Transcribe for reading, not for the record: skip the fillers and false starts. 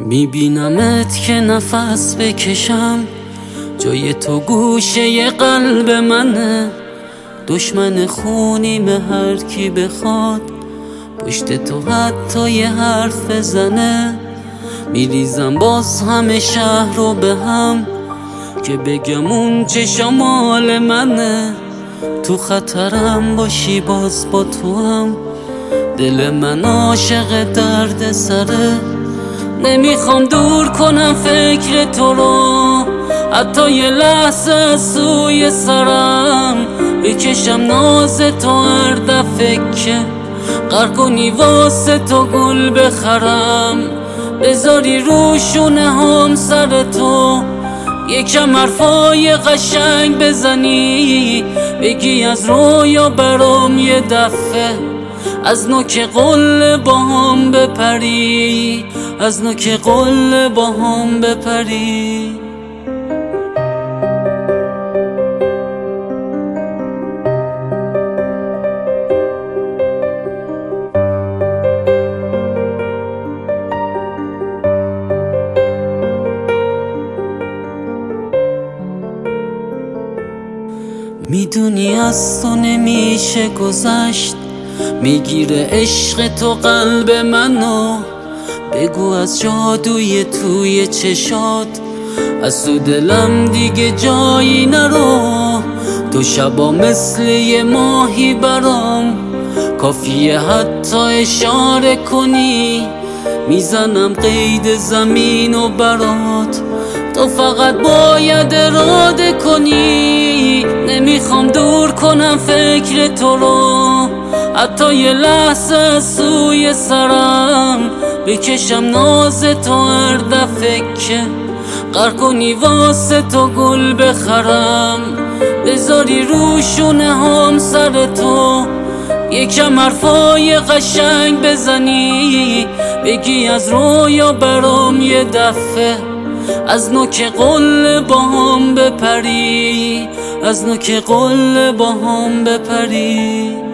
میبینمت که نفس بکشم، جای تو گوشه قلب منه. دشمن خونیم هر کی بخواد پشت تو حتی یه حرف بزنه. میریزم باز همه شهر رو به هم که بگم اون چه مال منه. تو خطرم باشی باز با تو هم، دل من عاشق درد سره. نمیخوام دور کنم فکر تو رو، حتی یه لحظه از سوی سرم بکشم ناز تو هر دفعه که غرق کنی واسه تو گل بخرم. بذاری روشونه هم سر تو یکم حرفای قشنگ بزنی، بگی از رویا برام یه دفعه از نوک قله با هم بپری، از نوک قله با هم بپری. میدونی از تو نمیشه گذشت، میگیره عشق تو قلب منو. بگو از جادوی توی چشات از تو دلم دیگه جایی نرو. تو شبا مثل یه ماهی برام، کافیه حتی اشاره کنی میزنم قید زمین و برات. تو فقط باید اراده کنی، نمیخوام دور کنم فکر تو رو، حتی یه لحظه از سوی سرم بکشم ناز تو هر دفعه که غرق کنی واسه تو گل بخرم. بذاری روشونه هم سر تو یکم حرفای قشنگ بزنی، بگی از رویا برام یه دفعه از نوک قله با هم بپری، از نوک قله با هم بپری.